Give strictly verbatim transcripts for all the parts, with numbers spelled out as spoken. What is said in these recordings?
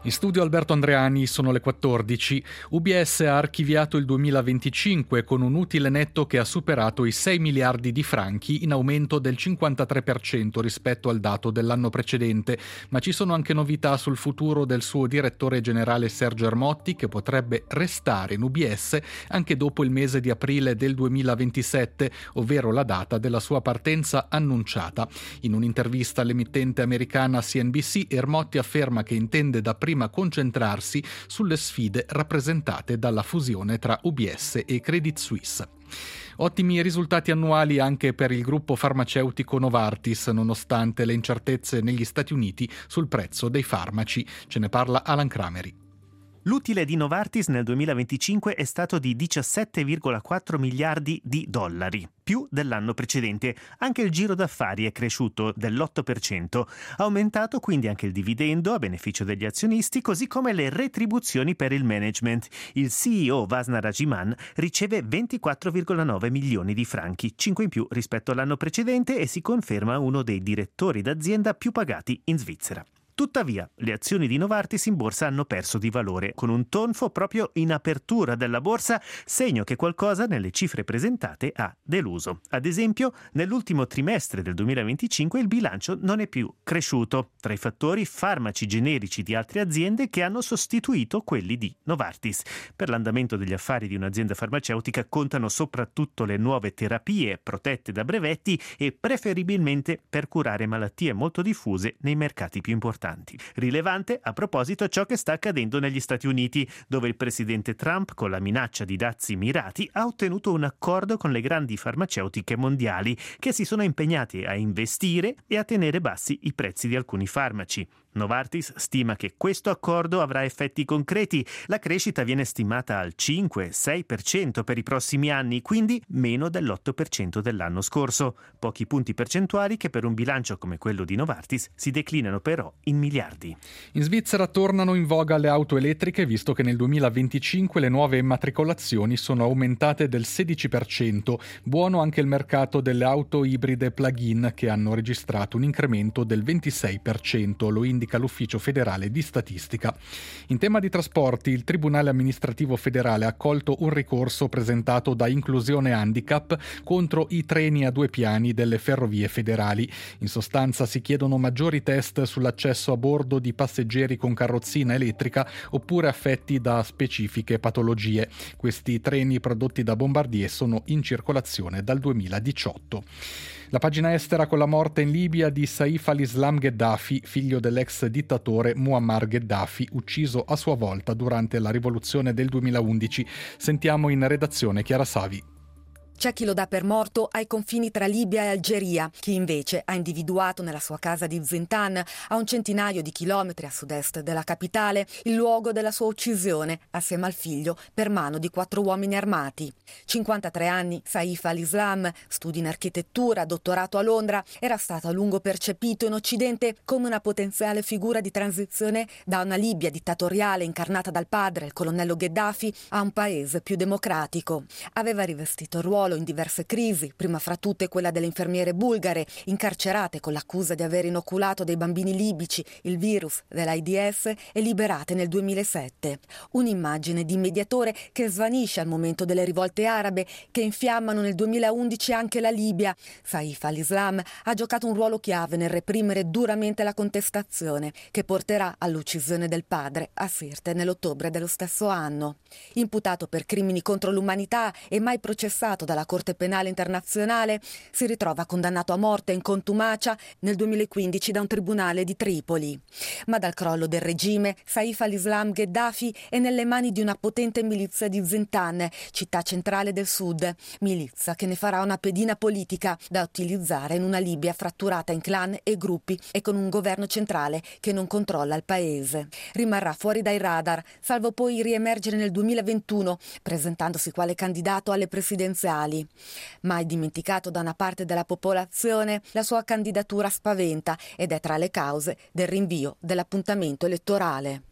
In studio Alberto Andreani, sono le quattordici. U B S ha archiviato il duemilaventicinque con un utile netto che ha superato i sei miliardi di franchi, in aumento del cinquantatré per cento rispetto al dato dell'anno precedente. Ma ci sono anche novità sul futuro del suo direttore generale Sergio Ermotti, che potrebbe restare in U B S anche dopo il mese di aprile del duemilaventisette, ovvero la data della sua partenza annunciata. In un'intervista all'emittente americana C N B C, Ermotti afferma che intende dapprima prima concentrarsi sulle sfide rappresentate dalla fusione tra U B S e Credit Suisse. Ottimi risultati annuali anche per il gruppo farmaceutico Novartis, nonostante le incertezze negli Stati Uniti sul prezzo dei farmaci. Ce ne parla Alan Crameri. L'utile di Novartis nel duemilaventicinque è stato di diciassette virgola quattro miliardi di dollari, più dell'anno precedente. Anche il giro d'affari è cresciuto dell'otto per cento. Ha aumentato quindi anche il dividendo a beneficio degli azionisti, così come le retribuzioni per il management. Il C E O Vasna Rajiman riceve ventiquattro virgola nove milioni di franchi, cinque in più rispetto all'anno precedente, e si conferma uno dei direttori d'azienda più pagati in Svizzera. Tuttavia, le azioni di Novartis in borsa hanno perso di valore, con un tonfo proprio in apertura della borsa, segno che qualcosa nelle cifre presentate ha deluso. Ad esempio, nell'ultimo trimestre del duemilaventicinque il bilancio non è più cresciuto. Tra i fattori, farmaci generici di altre aziende che hanno sostituito quelli di Novartis. Per l'andamento degli affari di un'azienda farmaceutica contano soprattutto le nuove terapie protette da brevetti e preferibilmente per curare malattie molto diffuse nei mercati più importanti. Rilevante a proposito ciò che sta accadendo negli Stati Uniti, dove il presidente Trump, con la minaccia di dazi mirati, ha ottenuto un accordo con le grandi farmaceutiche mondiali che si sono impegnati a investire e a tenere bassi i prezzi di alcuni farmaci. Novartis stima che questo accordo avrà effetti concreti. La crescita viene stimata al cinque sei per cento per i prossimi anni, quindi meno dell'otto per cento dell'anno scorso. Pochi punti percentuali che per un bilancio come quello di Novartis si declinano però in miliardi. In Svizzera tornano in voga le auto elettriche, visto che nel duemilaventicinque le nuove immatricolazioni sono aumentate del sedici per cento. Buono anche il mercato delle auto ibride plug-in, che hanno registrato un incremento del ventisei per cento, lo indica l'Ufficio federale di statistica. In tema di trasporti, il Tribunale amministrativo federale ha accolto un ricorso presentato da Inclusione Handicap contro i treni a due piani delle ferrovie federali. In sostanza si chiedono maggiori test sull'accesso a bordo di passeggeri con carrozzina elettrica oppure affetti da specifiche patologie. Questi treni prodotti da Bombardier sono in circolazione dal duemiladiciotto. La pagina estera con la morte in Libia di Saif al-Islam Gheddafi, figlio dell'ex dittatore Muammar Gheddafi, ucciso a sua volta durante la rivoluzione del duemilaundici. Sentiamo in redazione Chiara Savi. C'è chi lo dà per morto ai confini tra Libia e Algeria, chi invece ha individuato nella sua casa di Zintan, a un centinaio di chilometri a sud-est della capitale, il luogo della sua uccisione, assieme al figlio, per mano di quattro uomini armati. cinquantatré anni, Saif al-Islam, studi in architettura, dottorato a Londra, era stato a lungo percepito in Occidente come una potenziale figura di transizione da una Libia dittatoriale incarnata dal padre, il colonnello Gheddafi, a un paese più democratico. Aveva rivestito il ruolo in diverse crisi, prima fra tutte quella delle infermiere bulgare, incarcerate con l'accusa di aver inoculato dei bambini libici il virus dell'AIDS e liberate nel duemilasette. Un'immagine di mediatore che svanisce al momento delle rivolte arabe che infiammano nel duemilaundici anche la Libia. Saif al-Islam ha giocato un ruolo chiave nel reprimere duramente la contestazione, che porterà all'uccisione del padre a Sirte nell'ottobre dello stesso anno. Imputato per crimini contro l'umanità e mai processato dalla Corte Penale Internazionale, si ritrova condannato a morte in contumacia nel duemilaquindici da un tribunale di Tripoli. Ma dal crollo del regime, Saif al-Islam Gheddafi è nelle mani di una potente milizia di Zintan, città centrale del sud, milizia che ne farà una pedina politica da utilizzare in una Libia fratturata in clan e gruppi e con un governo centrale che non controlla il paese. Rimarrà fuori dai radar, salvo poi riemergere nel duemilaventuno, presentandosi quale candidato alle presidenziali. Mai dimenticato da una parte della popolazione, la sua candidatura spaventa ed è tra le cause del rinvio dell'appuntamento elettorale.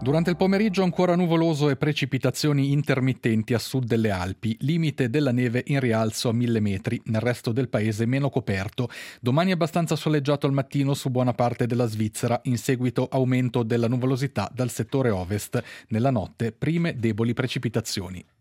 Durante il pomeriggio ancora nuvoloso e precipitazioni intermittenti a sud delle Alpi, limite della neve in rialzo a mille metri, nel resto del paese meno coperto. Domani abbastanza soleggiato al mattino su buona parte della Svizzera, in seguito aumento della nuvolosità dal settore ovest. Nella notte prime deboli precipitazioni.